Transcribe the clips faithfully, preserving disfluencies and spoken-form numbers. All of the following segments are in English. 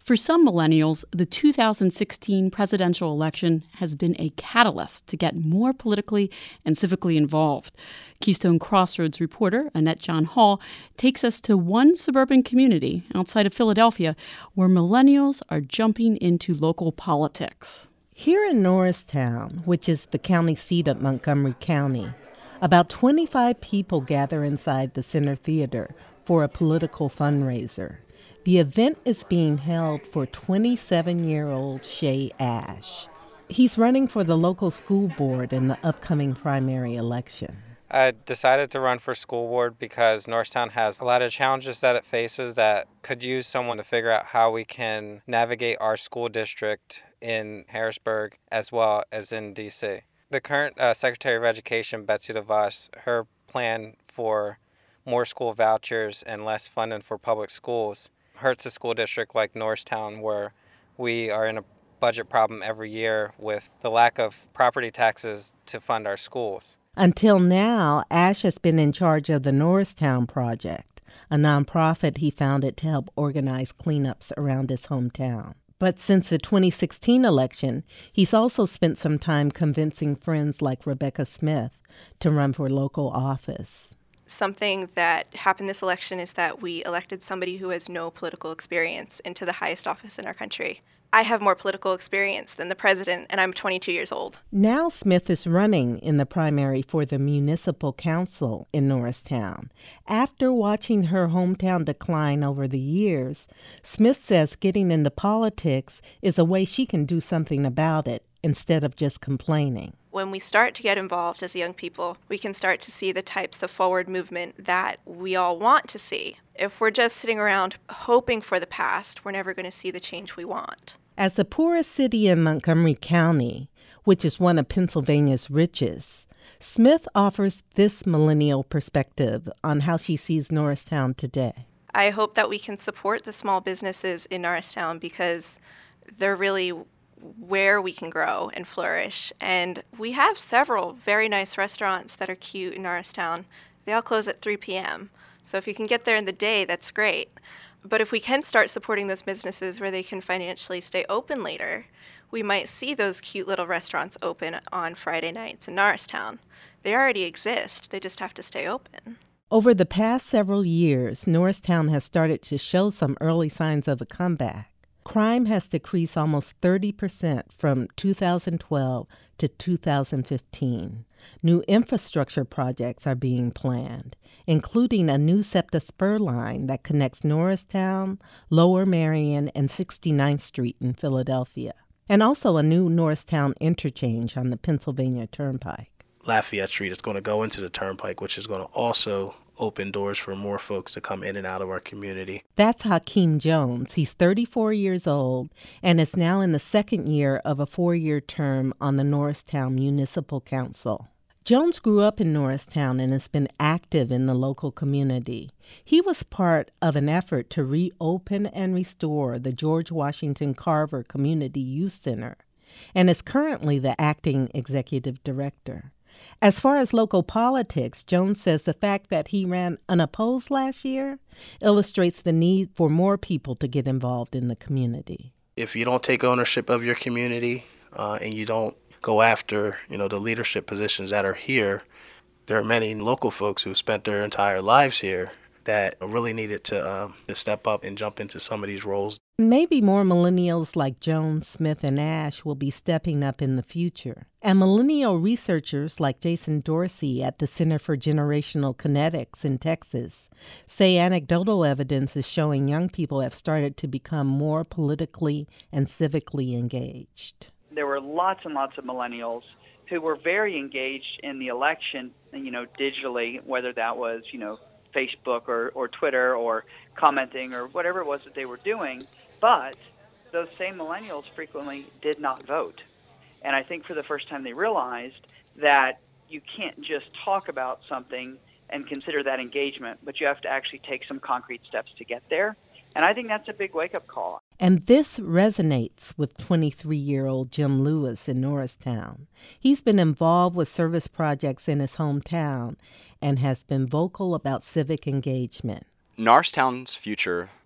For some millennials, the two thousand sixteen presidential election has been a catalyst to get more politically and civically involved. Keystone Crossroads reporter Annette John Hall takes us to one suburban community outside of Philadelphia where millennials are jumping into local politics. Here in Norristown, which is the county seat of Montgomery County, about twenty-five people gather inside the Center Theater for a political fundraiser. The event is being held for twenty-seven-year-old Shay Ash. He's running for the local school board in the upcoming primary election. I decided to run for school board because Norristown has a lot of challenges that it faces that could use someone to figure out how we can navigate our school district in Harrisburg as well as in D C. The current uh, Secretary of Education, Betsy DeVos, her plan for more school vouchers and less funding for public schools hurts a school district like Norristown, where we are in a budget problem every year with the lack of property taxes to fund our schools. Until now, Ash has been in charge of the Norristown Project, a nonprofit he founded to help organize cleanups around his hometown. But since the twenty sixteen election, he's also spent some time convincing friends like Rebecca Smith to run for local office. Something that happened this election is that we elected somebody who has no political experience into the highest office in our country. I have more political experience than the president, and I'm twenty-two years old. Now Smith is running in the primary for the municipal council in Norristown. After watching her hometown decline over the years, Smith says getting into politics is a way she can do something about it instead of just complaining. When we start to get involved as young people, we can start to see the types of forward movement that we all want to see. If we're just sitting around hoping for the past, we're never going to see the change we want. As the poorest city in Montgomery County, which is one of Pennsylvania's richest, Smith offers this millennial perspective on how she sees Norristown today. I hope that we can support the small businesses in Norristown because they're really where we can grow and flourish. And we have several very nice restaurants that are cute in Norristown. They all close at three p.m. So if you can get there in the day, that's great. But if we can start supporting those businesses where they can financially stay open later, we might see those cute little restaurants open on Friday nights in Norristown. They already exist. They just have to stay open. Over the past several years, Norristown has started to show some early signs of a comeback. Crime has decreased almost thirty percent from two thousand twelve to two thousand fifteen. New infrastructure projects are being planned, including a new SEPTA spur line that connects Norristown, Lower Merion, and sixty-ninth Street in Philadelphia, and also a new Norristown interchange on the Pennsylvania Turnpike. Lafayette Street is going to go into the Turnpike, which is going to also open doors for more folks to come in and out of our community. That's Hakeem Jones. He's thirty-four years old and is now in the second year of a four-year term on the Norristown Municipal Council. Jones grew up in Norristown and has been active in the local community. He was part of an effort to reopen and restore the George Washington Carver Community Youth Center and is currently the acting executive director. As far as local politics, Jones says the fact that he ran unopposed last year illustrates the need for more people to get involved in the community. If you don't take ownership of your community uh, and you don't go after, you know, the leadership positions that are here, there are many local folks who spent their entire lives here that really needed to, um, to step up and jump into some of these roles. Maybe more millennials like Jones, Smith, and Ash will be stepping up in the future. And millennial researchers like Jason Dorsey at the Center for Generational Kinetics in Texas say anecdotal evidence is showing young people have started to become more politically and civically engaged. There were lots and lots of millennials who were very engaged in the election, you know, digitally, whether that was, you know, Facebook or, or Twitter or commenting or whatever it was that they were doing. But those same millennials frequently did not vote. And I think for the first time they realized that you can't just talk about something and consider that engagement, but you have to actually take some concrete steps to get there. And I think that's a big wake-up call. And this resonates with twenty-three-year-old Jim Lewis in Norristown. He's been involved with service projects in his hometown and has been vocal about civic engagement. Norristown's future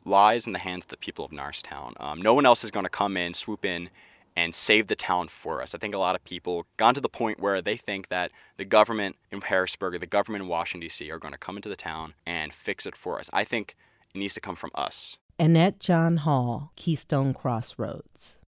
lies in the hands of the people of Norristown. Um, no one else is going to come in, swoop in, and save the town for us. I think a lot of people gone to the point where they think that the government in Harrisburg or the government in Washington, D C are going to come into the town and fix it for us. I think it needs to come from us. Annette John Hall, Keystone Crossroads.